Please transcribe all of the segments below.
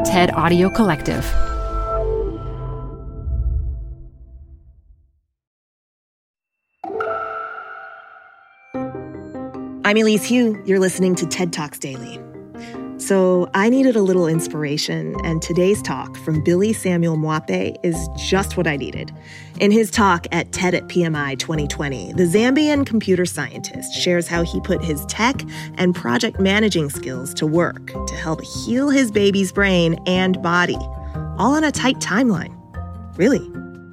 TED Audio Collective. I'm Elise Hu. You're listening to TED Talks Daily. So I needed a little inspiration, and today's talk from Billy Samuel Mwape is just what I needed. In his talk at TED at PMI 2020, the Zambian computer scientist shares how he put his tech and project managing skills to work to help heal his baby's brain and body, all on a tight timeline. Really.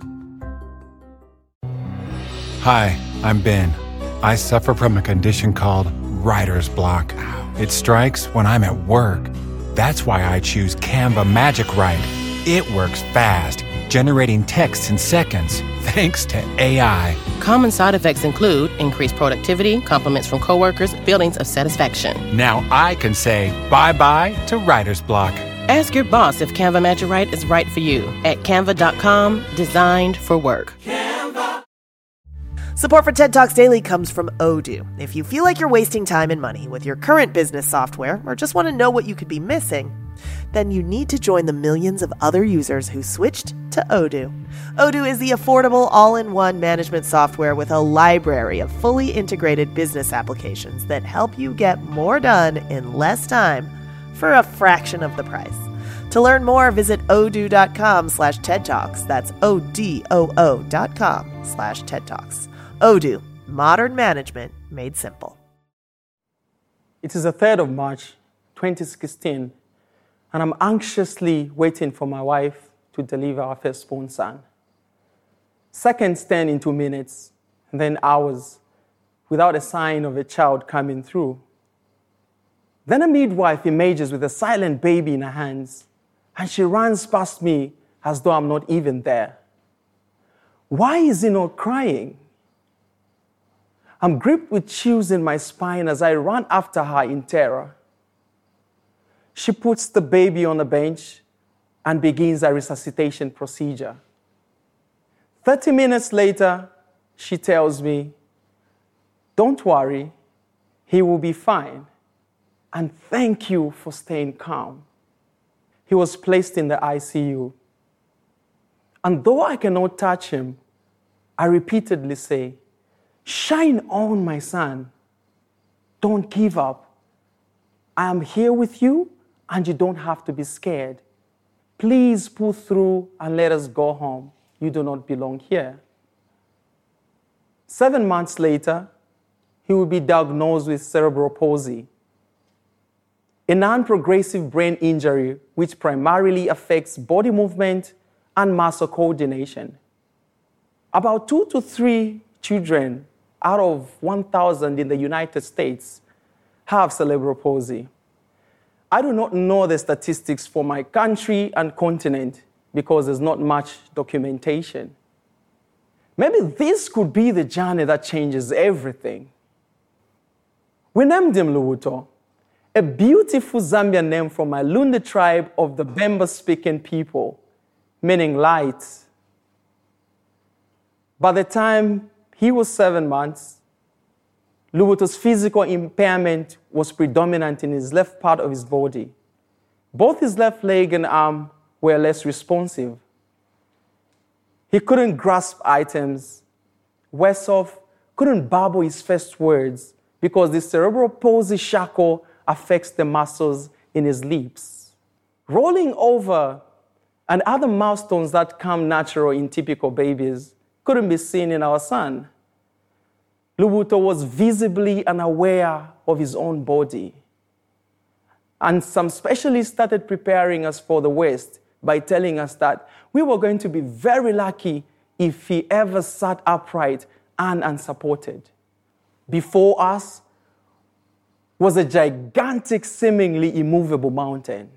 Hi, I'm Ben. I suffer from a condition called writer's block. It strikes when I'm at work. That's why I choose Canva Magic Write. It works fast, generating text in seconds, thanks to AI. Common side effects include increased productivity, compliments from coworkers, feelings of satisfaction. Now I can say bye-bye to writer's block. Ask your boss if Canva Magic Write is right for you at canva.com, designed for work. Support for TED Talks Daily comes from Odoo. If you feel like you're wasting time and money with your current business software or just want to know what you could be missing, then you need to join the millions of other users who switched to Odoo. Odoo is the affordable all-in-one management software with a library of fully integrated business applications that help you get more done in less time for a fraction of the price. To learn more, visit odoo.com/TED Talks. That's ODOO.com/TED Talks. Odoo, modern management made simple. It is the 3rd of March, 2016, and I'm anxiously waiting for my wife to deliver our firstborn son. Seconds turn into minutes, and then hours, without a sign of a child coming through. Then a midwife emerges with a silent baby in her hands, and she runs past me as though I'm not even there. Why is he not crying? I'm gripped with chills in my spine as I run after her in terror. She puts the baby on a bench and begins a resuscitation procedure. 30 minutes later, she tells me, "Don't worry, he will be fine, and thank you for staying calm." He was placed in the ICU. And though I cannot touch him, I repeatedly say, "Shine on, my son. Don't give up. I am here with you, and you don't have to be scared. Please pull through and let us go home. You do not belong here." 7 months later, he will be diagnosed with cerebral palsy, a non-progressive brain injury which primarily affects body movement and muscle coordination. About 2 to 3 children out of 1,000 in the United States have cerebral palsy. I do not know the statistics for my country and continent because there's not much documentation. Maybe this could be the journey that changes everything. We named him Lubuto, a beautiful Zambian name from my Lunde tribe of the Bemba-speaking people, meaning light. By the time he was 7 months, Lubuto's physical impairment was predominant in his left part of his body. Both his left leg and arm were less responsive. He couldn't grasp items. Worse off, couldn't babble his first words because the cerebral palsy shackle affects the muscles in his lips. Rolling over and other milestones that come natural in typical babies couldn't be seen in our son. Lubuto was visibly unaware of his own body. And some specialists started preparing us for the worst by telling us that we were going to be very lucky if he ever sat upright and unsupported. Before us was a gigantic, seemingly immovable mountain.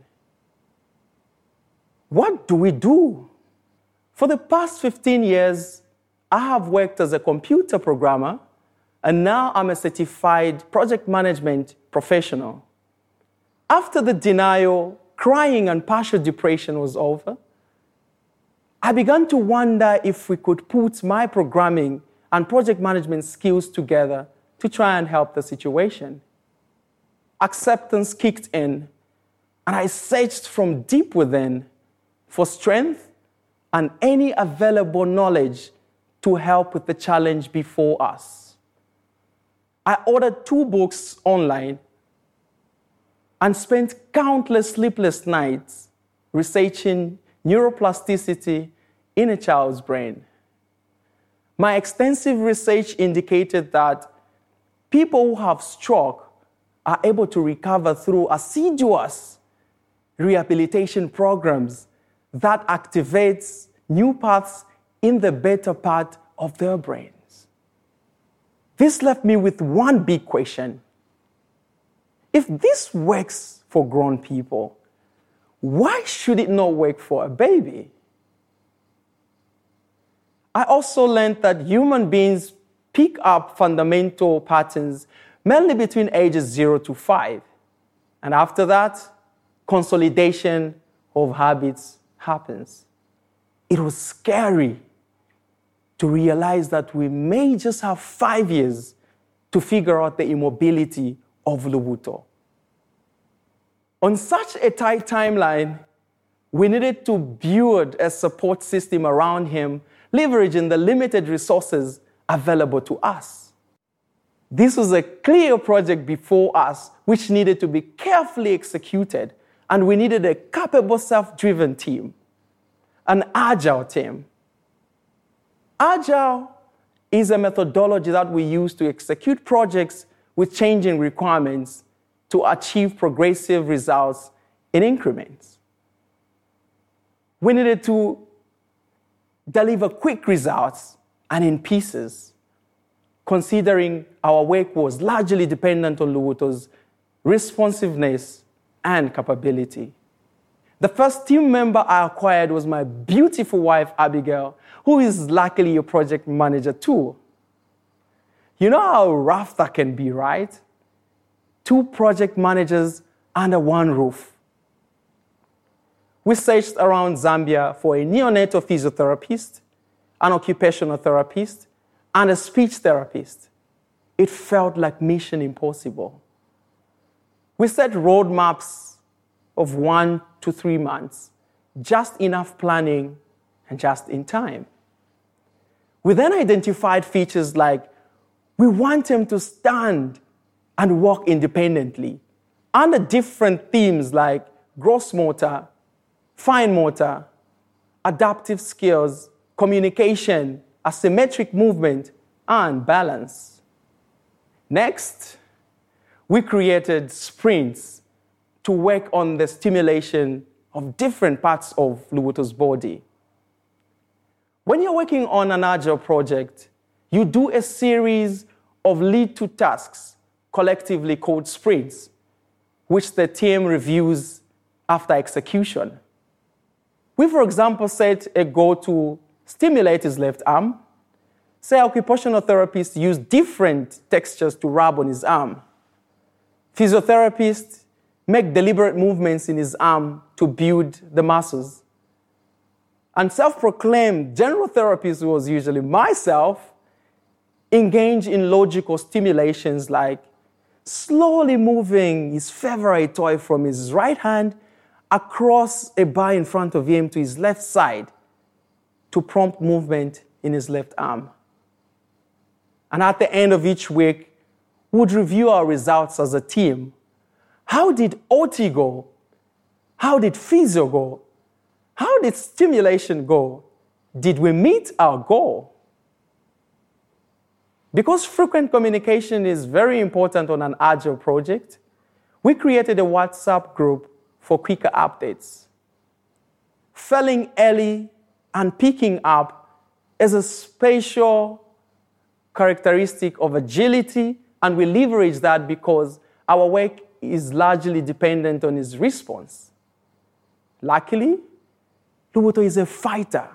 What do we do? For the past 15 years, I have worked as a computer programmer, and now I'm a certified project management professional. After the denial, crying, and partial depression was over, I began to wonder if we could put my programming and project management skills together to try and help the situation. Acceptance kicked in, And I searched from deep within for strength and any available knowledge to help with the challenge before us. I ordered 2 books online and spent countless sleepless nights researching neuroplasticity in a child's brain. My extensive research indicated that people who have stroke are able to recover through assiduous rehabilitation programs that activates new paths in the beta part of their brains. This left me with one big question. If this works for grown people, why should it not work for a baby? I also learned that human beings pick up fundamental patterns mainly between ages 0 to 5. And after that, consolidation of habits happens. It was scary to realize that we may just have 5 years to figure out the immobility of Luvuto. On such a tight timeline, we needed to build a support system around him, leveraging the limited resources available to us. This was a clear project before us, which needed to be carefully executed, and we needed a capable, self-driven team, an agile team. Agile is a methodology that we use to execute projects with changing requirements to achieve progressive results in increments. We needed to deliver quick results and in pieces, considering our work was largely dependent on Luvuto's responsiveness and capability. The first team member I acquired was my beautiful wife, Abigail, who is luckily a project manager too. You know how rough that can be, right? 2 project managers under one roof. We searched around Zambia for a neonatal physiotherapist, an occupational therapist, and a speech therapist. It felt like mission impossible. We set roadmaps of 1 to 3 months, just enough planning and just in time. We then identified features like we want him to stand and walk independently under different themes like gross motor, fine motor, adaptive skills, communication, asymmetric movement, and balance. Next, we created sprints to work on the stimulation of different parts of Luvuto's body. When you're working on an agile project, you do a series of lead-to tasks, collectively called sprints, which the team reviews after execution. We, for example, set a goal to stimulate his left arm. Say occupational therapists use different textures to rub on his arm. Physiotherapists make deliberate movements in his arm to build the muscles. And self-proclaimed general therapist, who was usually myself, engage in logical stimulations like slowly moving his favorite toy from his right hand across a bar in front of him to his left side to prompt movement in his left arm. And at the end of each week, we would review our results as a team. How did OT go? How did physio go? How did stimulation go? Did we meet our goal? Because frequent communication is very important on an agile project, we created a WhatsApp group for quicker updates. Failing early and picking up is a special characteristic of agility, and we leverage that because our work is largely dependent on his response. Luckily, Luvuto is a fighter,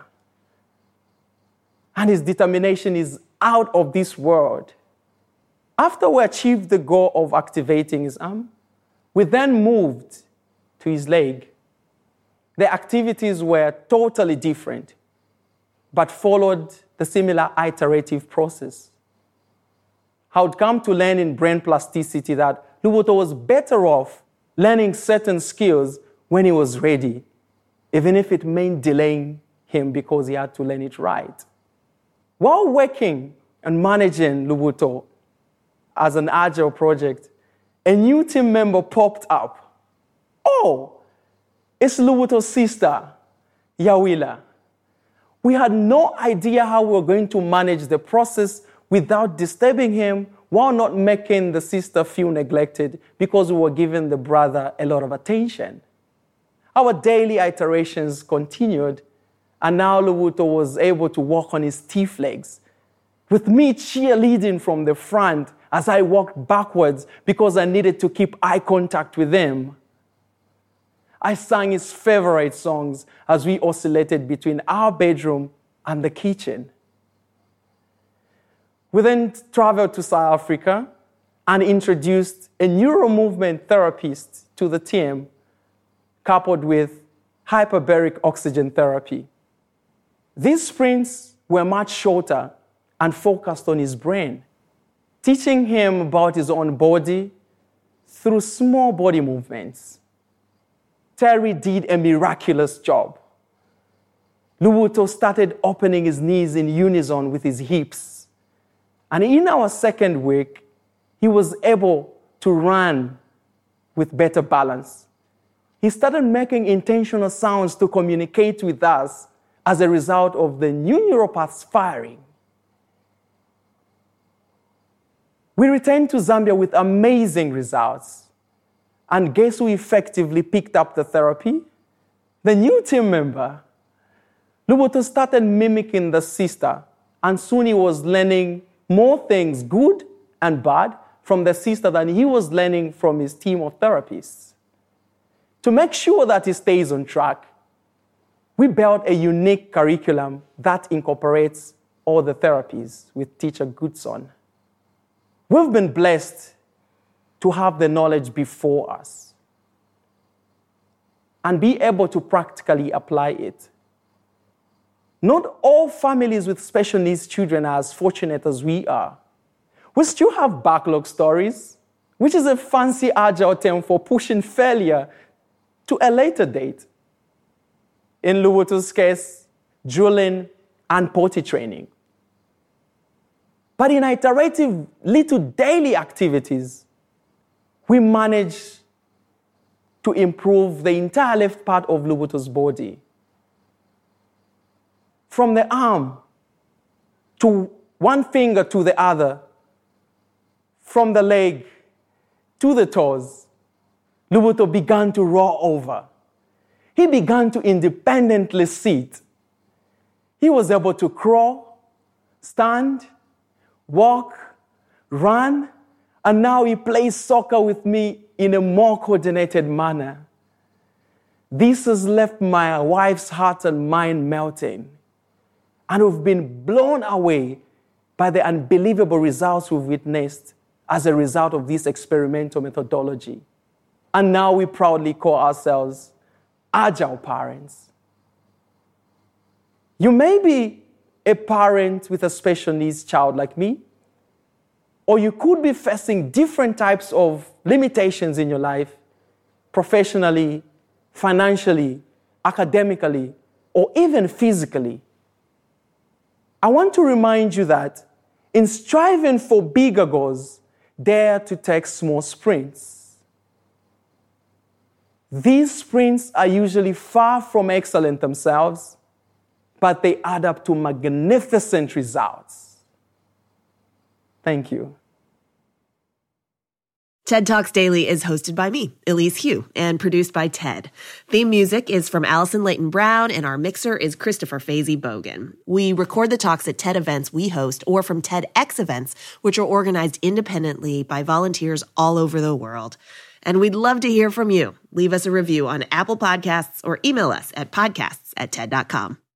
and his determination is out of this world. After we achieved the goal of activating his arm, we then moved to his leg. The activities were totally different, but followed the similar iterative process. I would come to learn in brain plasticity that Luvuto was better off learning certain skills when he was ready, even if it meant delaying him because he had to learn it right. While working and managing Lubuto as an agile project, a new team member popped up. Oh, it's Lubuto's sister, Yawila. We had no idea how we were going to manage the process without disturbing him while not making the sister feel neglected because we were giving the brother a lot of attention. Our daily iterations continued, and now Lubuto was able to walk on his stiff legs, with me cheerleading from the front as I walked backwards because I needed to keep eye contact with him. I sang his favorite songs as we oscillated between our bedroom and the kitchen. We then traveled to South Africa and introduced a neuromovement therapist to the team, coupled with hyperbaric oxygen therapy. These sprints were much shorter and focused on his brain, teaching him about his own body through small body movements. Terry did a miraculous job. Lubuto started opening his knees in unison with his hips. And in our second week, he was able to run with better balance. He started making intentional sounds to communicate with us as a result of the new neuropaths firing. We returned to Zambia with amazing results. And guess who effectively picked up the therapy? The new team member. Lubuto started mimicking the sister, and soon he was learning more things, good and bad, from the sister than he was learning from his team of therapists. To make sure that he stays on track, we built a unique curriculum that incorporates all the therapies with Teacher Goodson. We've been blessed to have the knowledge before us and be able to practically apply it. Not all families with special needs children are as fortunate as we are. We still have backlog stories, which is a fancy agile term for pushing failure to a later date. In Lubuto's case, drilling and potty training. But in iterative little daily activities, we managed to improve the entire left part of Lubuto's body. From the arm to one finger to the other, from the leg to the toes, Lubuto began to roll over. He began to independently sit. He was able to crawl, stand, walk, run, and now he plays soccer with me in a more coordinated manner. This has left my wife's heart and mind melting. And we've been blown away by the unbelievable results we've witnessed as a result of this experimental methodology. And now we proudly call ourselves agile parents. You may be a parent with a special needs child like me, or you could be facing different types of limitations in your life, professionally, financially, academically, or even physically. I want to remind you that in striving for bigger goals, dare to take small sprints. These sprints are usually far from excellent themselves, but they add up to magnificent results. Thank you. TED Talks Daily is hosted by me, Elise Hu, and produced by TED. Theme music is from Allison Leighton Brown, and our mixer is Christopher Fazy Bogan. We record the talks at TED events we host or from TEDx events, which are organized independently by volunteers all over the world. And we'd love to hear from you. Leave us a review on Apple Podcasts or email us at podcasts@ted.com.